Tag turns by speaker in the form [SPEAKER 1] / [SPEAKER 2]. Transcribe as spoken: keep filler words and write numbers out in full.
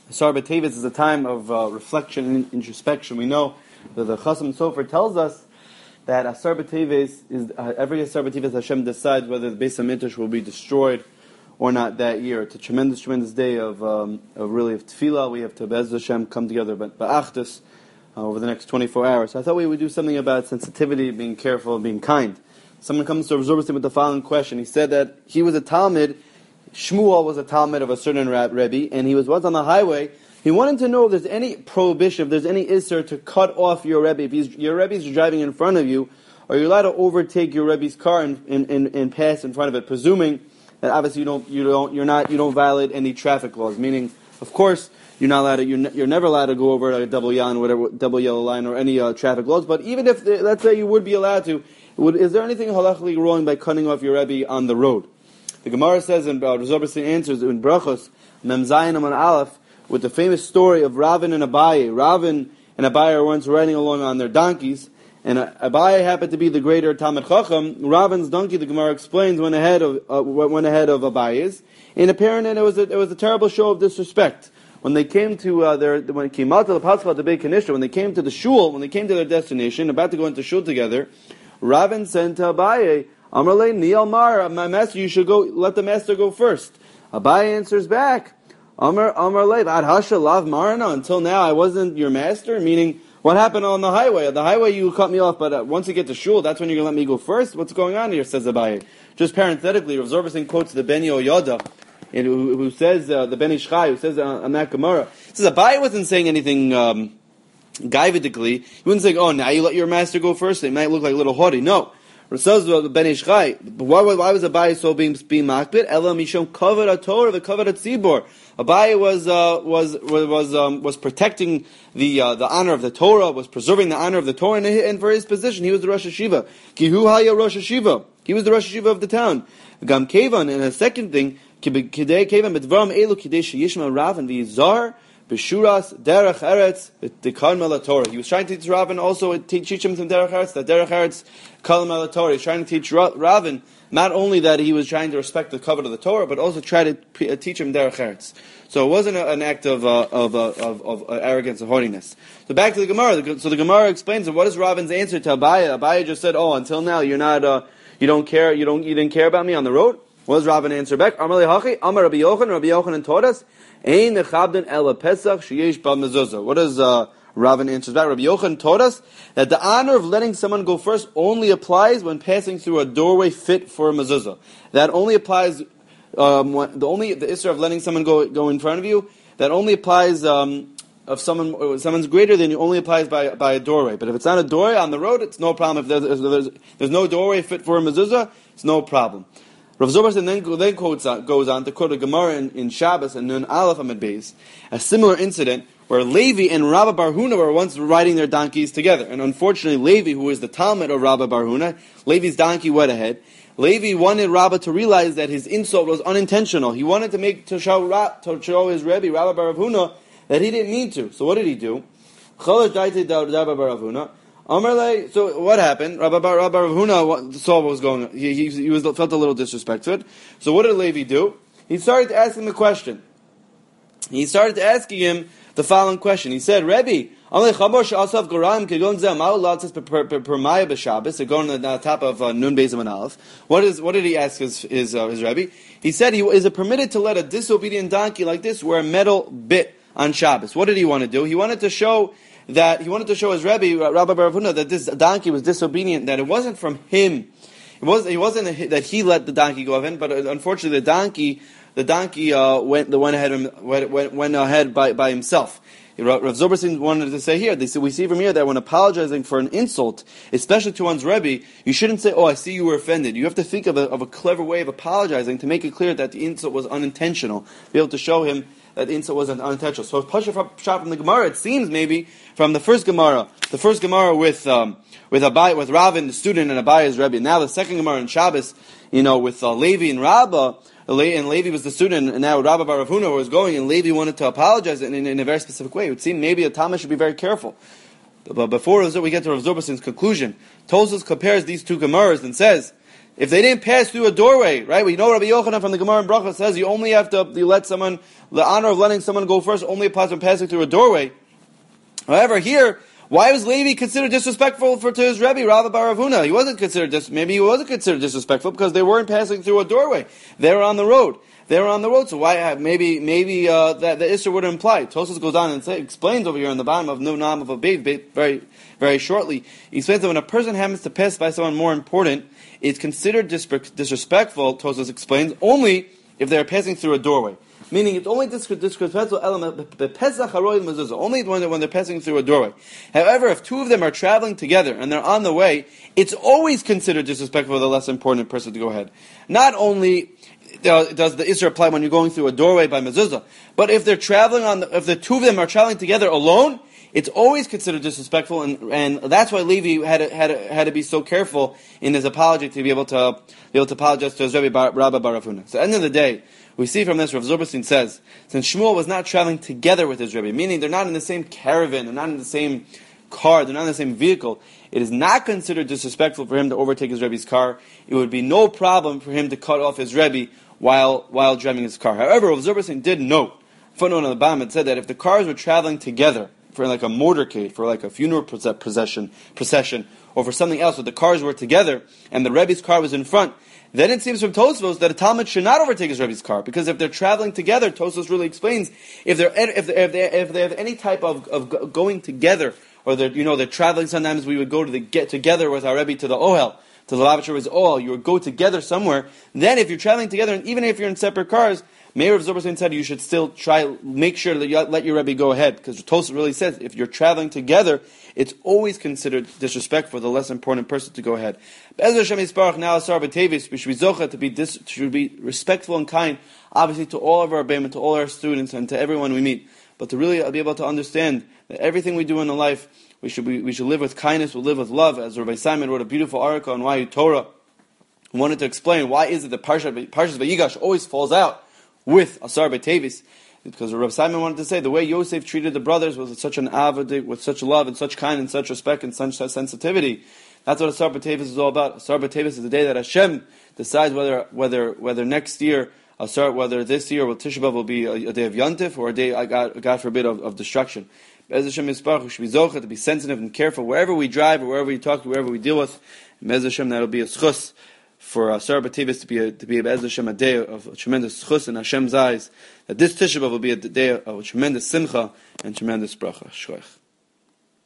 [SPEAKER 1] Asar B'Teves is a time of uh, reflection and introspection. We know that the Chasam Sofer tells us that Asar B'Teves is uh, every Asar B'Teves Hashem decides whether the Beis Hamikdash will be destroyed or not that year. It's a tremendous, tremendous day of um, of really of tefillah. We have to Be'ez Hashem come together, but ba'achdus uh, over the next twenty-four hours. So I thought we would do something about sensitivity, being careful, and being kind. Someone comes to Rav Zurbastein with the following question. He said that he was a Talmud. Shmuel was a Talmud of a certain Rebbe, and he was once on the highway. He wanted to know if there's any prohibition, if there's any isser to cut off your Rebbe. If he's, your Rebbe is driving in front of you, are you allowed to overtake your Rebbe's car and, and, and, and pass in front of it, presuming that obviously you don't, you don't, you're not, you don't violate any traffic laws? Meaning, of course, you're not allowed to, you're, ne- you're never allowed to go over a double yellow, whatever, double yellow line or any uh, traffic laws. But even if, let's say, you would be allowed to, would, is there anything halachically wrong by cutting off your Rebbe on the road? The Gemara says, and uh, Rav Zurbastein answers in Brachos, Mem Zayin Amon Aleph, with the famous story of Ravin and Abaye. Ravin and Abaye are once riding along on their donkeys, and uh, Abaye happened to be the greater Talmid Chacham. Ravin's donkey, the Gemara explains, went ahead of uh, went ahead of Abaye's, and apparently it was a, it was a terrible show of disrespect. When they came to uh, their when it came out to the Pascha, the Beit Kanishta, when they came to the shul, when they came to their destination, about to go into shul together, Ravin said to Abaye, Amarle Niel Mar, my master, you should go. Let the master go first. Abaye answers back, Amar Amarle Ad Hasha Lav Marana. Until now, I wasn't your master. Meaning, what happened on the highway? On the highway, you cut me off, but uh, once you get to shul, that's when you're gonna let me go first. What's going on here? Says Abaye. Just parenthetically, Rav Zurbastein quotes the Beni Yoda, who, who says uh, the Beni Shchai, who says uh, on that Gemara, says Abaye wasn't saying anything um, gaividically. He wasn't saying, "Oh, now you let your master go first." It might look like a little haughty. No. Says the Ben Ishchai, why, why was Abaye so being being makbid? Ela mishom kavod Torah, the kavod tzibor. Abaye was uh, was was um, was protecting the uh, the honor of the Torah, was preserving the honor of the Torah, and, and for his position, he was the Rosh Hashiva. Kihu haya Rosh Hashiva. He was the Rosh Hashiva of the town. Gam kevan, and a second thing, kidei kevan betvaram elu kidei sheyishma Ravin v'yizar. Beshuras derech eretz dekar melatorah. He was trying to teach Ravin also teach him some derech eretz. That derech eretz kal melatorah. He's trying to teach Ravin not only that he was trying to respect the covenant of the Torah, but also try to teach him derech eretz. So it wasn't a, an act of uh, of, uh, of of arrogance or haughtiness. So back to the Gemara. So the Gemara explains that what is Ravin's answer to Abaye? Abaye just said, "Oh, until now you're not, uh, you don't care, you don't, you didn't care about me on the road." What does Ravin answer back? Amar lehachi, Amar Rabbi Yochanan, Rabbi Yochanan taught us. Ein mechabden ela pesach sheyesh ba mezuzah. What does uh, Ravin answer back? Rabbi Yochanan taught us that the honor of letting someone go first only applies when passing through a doorway fit for a mezuzah. That only applies. Um, when, the only the issue of letting someone go go in front of you. That only applies um, if someone someone's greater than you. Only applies by by a doorway. But if it's not a doorway on the road, it's no problem. If there's, if there's, there's no doorway fit for a mezuzah, it's no problem. Rav Zurbastein then, then quotes on, goes on to quote a Gemara in, in Shabbos and Nun Aleph Amid Beis, a similar incident where Levi and Rabba Bar Huna were once riding their donkeys together. And unfortunately, Levi, who is the Talmud of Rabba Bar Huna, Levi's donkey went ahead. Levi wanted Rabba to realize that his insult was unintentional. He wanted to make to show, to show his Rebbe, Rabba Bar Huna, that he didn't mean to. So what did he do? Amarle, so what happened? Rabbi Bar Huna saw what was going on. He, he, he was, felt a little disrespected. So what did Levi do? He started to ask him a question. He started asking him the following question. He said, Rebbe, they're going on the top of uh, Nun Beis and Aleph. What is? What did he ask his his, uh, his Rebbe? He said, he, is it permitted to let a disobedient donkey like this wear a metal bit on Shabbos? What did he want to do? He wanted to show that he wanted to show his Rebbe, Rabbi Bar Huna, that this donkey was disobedient, that it wasn't from him. It wasn't, it wasn't a, that he let the donkey go in, but unfortunately the donkey, the donkey uh, went, went ahead, went, went ahead by, by himself. Rav Zurbastein wanted to say here, they say, we see from here that when apologizing for an insult, especially to one's Rebbe, you shouldn't say, oh, I see you were offended. You have to think of a, of a clever way of apologizing to make it clear that the insult was unintentional. Be able to show him that the insult wasn't unintentional. So Pasha shot from the Gemara, it seems maybe from the first Gemara, the first Gemara with um, with Abaye, with Ravin, the student, and Abaye's Rebbe. Now the second Gemara in Shabbos, you know, with uh, Levi and Rabbah, and Levi was the student, and now Rabba Bar Huna was going, and Levi wanted to apologize in, in, in a very specific way. It would seem maybe a Talmud should be very careful. But before we get to Rav Zurbastein's conclusion, Tosfos compares these two Gemaras and says if they didn't pass through a doorway, right? We know Rabbi Yochanan from the Gemara in Bracha says you only have to you let someone, the honor of letting someone go first only applies when passing through a doorway. However, here, why was Levi considered disrespectful for to his Rebbe, Rabbi Bar Rav Huna? He wasn't considered dis- maybe he wasn't considered disrespectful because they weren't passing through a doorway. They were on the road. They were on the road, so why have, maybe maybe uh, that the Isser would imply. Tosfos goes on and say, explains over here on the bottom of No Nam of a Beit very very shortly. He explains that when a person happens to pass by someone more important, it's considered dis- disrespectful. Tosfos explains only if they are passing through a doorway. Meaning it's only disrespectful element the Pesach Haroy Mezuzah, only when, when they're passing through a doorway. However, if two of them are traveling together and they're on the way, it's always considered disrespectful for the less important person to go ahead. Not only uh, does the Isra apply when you're going through a doorway by Mezuzah, but if they're traveling on, the, if the two of them are traveling together alone, it's always considered disrespectful, and, and that's why Levi had to, had to, had to be so careful in his apology to be able to be able to apologize to his Rebbe Bar, Rabbi Bar Rav Huna. So at the end of the day, we see from this, Rav Zilberstein says, since Shmuel was not traveling together with his Rebbe, meaning they're not in the same caravan, they're not in the same car, they're not in the same vehicle, it is not considered disrespectful for him to overtake his Rebbe's car. It would be no problem for him to cut off his Rebbe while while driving his car. However, Rav Zilberstein did note, footnote on the bottom, it said that if the cars were traveling together, for like a motorcade, for like a funeral procession, procession, or for something else, where the cars were together, and the Rebbe's car was in front, then it seems from Tosfos that a Talmud should not overtake his Rebbe's car, because if they're traveling together, Tosfos really explains, if they're if they if they, if they have any type of, of going together, or they're you know they're traveling, sometimes we would go to the get together with our Rebbe to the Ohel, to the Lubavitcher's Ohel, you would go together somewhere. Then if you're traveling together, and even if you're in separate cars, Meir of Zilberstein said you should still try, make sure that you let your Rebbe go ahead, because Tosfos really says if you're traveling together, it's always considered disrespectful for the less important person to go ahead. Be'ezer Hashem Yisparach, now Asar B'Tevis, we should be zocha to be dis, should be respectful and kind, obviously to all of our Rebbeim, to all our students, and to everyone we meet. But to really be able to understand that everything we do in the life, we should be, we should live with kindness, we live with love. As Rabbi Simon wrote a beautiful article on why Torah wanted to explain why is it that Parshas Vayigash always falls out with Asar B'Tevis, because Rabbi Simon wanted to say the way Yosef treated the brothers was with such an avodah, with such love and such kindness and such respect and such sensitivity. That's what Asar B'Tevis is all about. Asar B'Tevis is the day that Hashem decides whether whether whether next year, Asar, whether this year or Tisha B'Av will be a, a day of Yontif or a day, God, God forbid, of, of destruction. Be'ez Hashem Yisparach, we should be zocha to be sensitive and careful wherever we drive or wherever we talk to, wherever we deal with. Be'ez Hashem, that'll be a schus for Asar B'Tevis to be a, to be a Be'ez Hashem, a day of a tremendous schus in Hashem's eyes, that this Tisha B'Av will be a day of a tremendous simcha and tremendous bracha. Shkoyach.